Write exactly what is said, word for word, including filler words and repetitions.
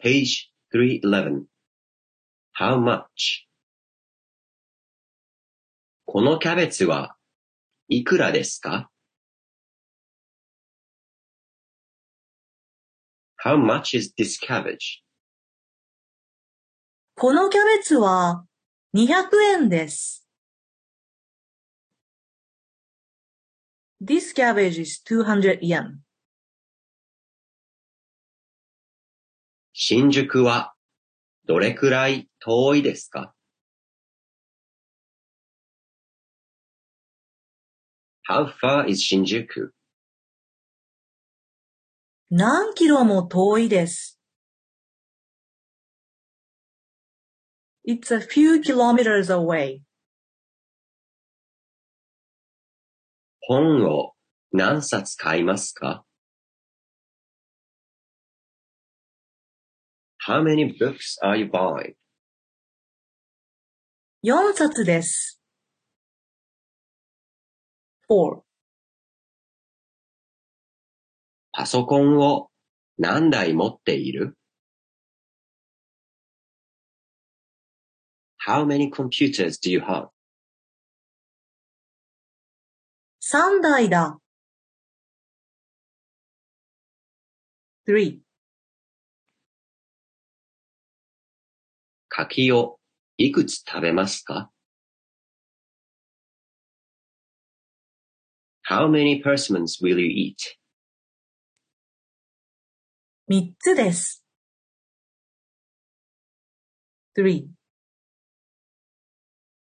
Page three eleven. How much? このキャベツはいくらですか？ How much is this cabbage? このキャベツはにひゃくえんです。This cabbage is two hundred yen. 新宿はどれくらい遠いですか？ How far is Shinjuku? 何キロも遠いです。It's a few kilometers away. 本を何冊買いますか？ How many books are you buying? よんさつです。four. パソコンを何台持っている？ How many computers do you have? さんだいだ。three. 柿をいくつ食べますか？ How many persimmons will you eat? みっつです。three.